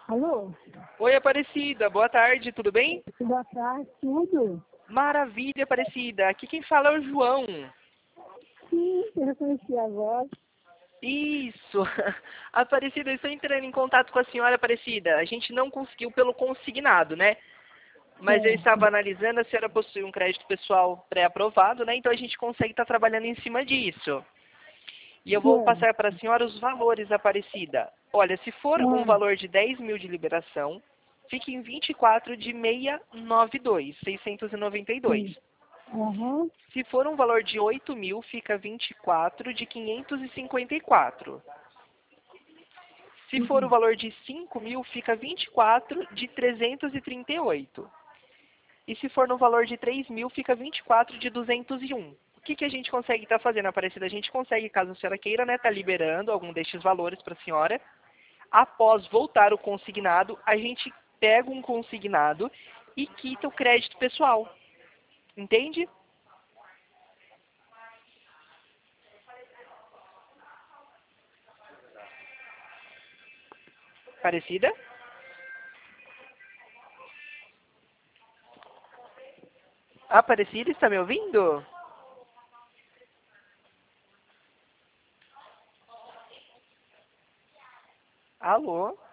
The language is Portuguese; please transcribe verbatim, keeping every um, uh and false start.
Alô? Oi, Aparecida. Boa tarde, tudo bem? Boa tarde, tudo? Maravilha, Aparecida. Aqui quem fala é o João. Sim, eu reconheci a voz. Isso. Aparecida, eu estou entrando em contato com a senhora Aparecida. A gente não conseguiu pelo consignado, né? Mas eu estava Certo. analisando, a senhora possui um crédito pessoal pré-aprovado, né? Então a gente consegue estar trabalhando em cima disso. E eu vou Certo. passar para a senhora os valores, Aparecida. Olha, se for um Ah, valor de dez mil de liberação, fica em vinte e quatro de seiscentos e noventa e dois, seiscentos e noventa e dois. sim. Aham. Se for um valor de oito mil, fica vinte e quatro de quinhentos e cinquenta e quatro. Se for o Sim. valor de cinco mil, fica vinte e quatro de trezentos e trinta e oito. E se for no valor de três mil, fica vinte e quatro de duzentos e um. O que, que a gente consegue estar fazendo, Aparecida? A gente consegue, caso a senhora queira, né, tá liberando algum destes valores para a senhora. Após voltar o consignado, a gente pega um consignado e quita o crédito pessoal. Entende? Aparecida? Aparecida, está me ouvindo? Alô?